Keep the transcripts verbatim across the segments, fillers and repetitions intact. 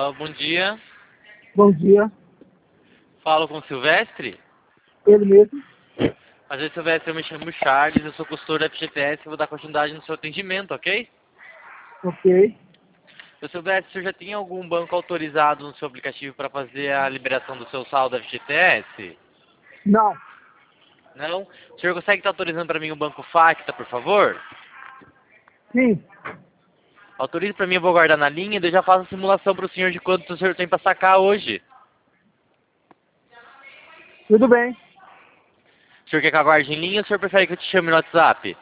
Alô, bom dia. Bom dia, Falo com o Silvestre. ele mesmo. Prazer, Silvestre, eu me chamo Charles, eu sou consultor da F G T S e vou dar continuidade no seu atendimento, ok? Ok. Seu Silvestre, o senhor já tinha algum banco autorizado no seu aplicativo para fazer a liberação do seu saldo da F G T S? Não. Não? O senhor consegue estar autorizando para mim o banco Facta, por favor? Sim. Autorize para mim, eu vou guardar na linha e daí eu já faço a simulação para o senhor de quanto o senhor tem para sacar hoje. Tudo bem. O senhor quer que eu aguarde em linha ou o senhor prefere que eu te chame no WhatsApp?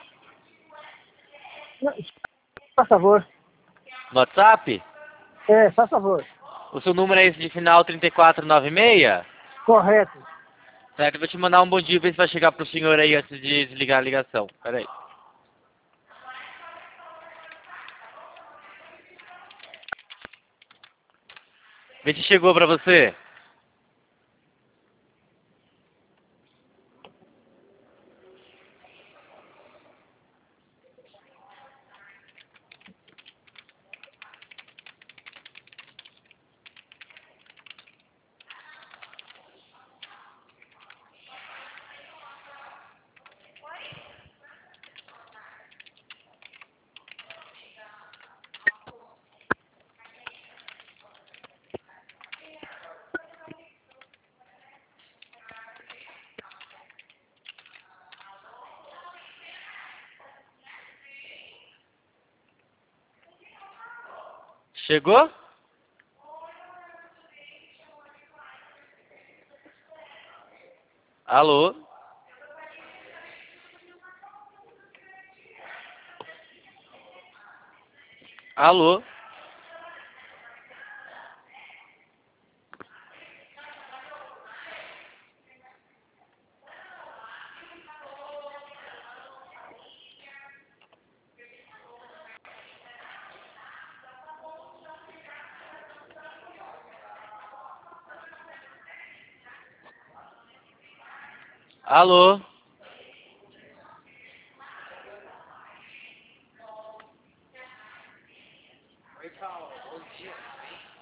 Faz favor. No WhatsApp? É, faz favor. O seu número é esse de final trinta e quatro noventa e seis? Correto. Certo, eu vou te mandar um bom dia, ver se vai chegar pro senhor aí antes de desligar a ligação. Pera aí. Vê se chegou pra você. Chegou? Alô? Alô? Alô? Oi, Paulo. Bom dia.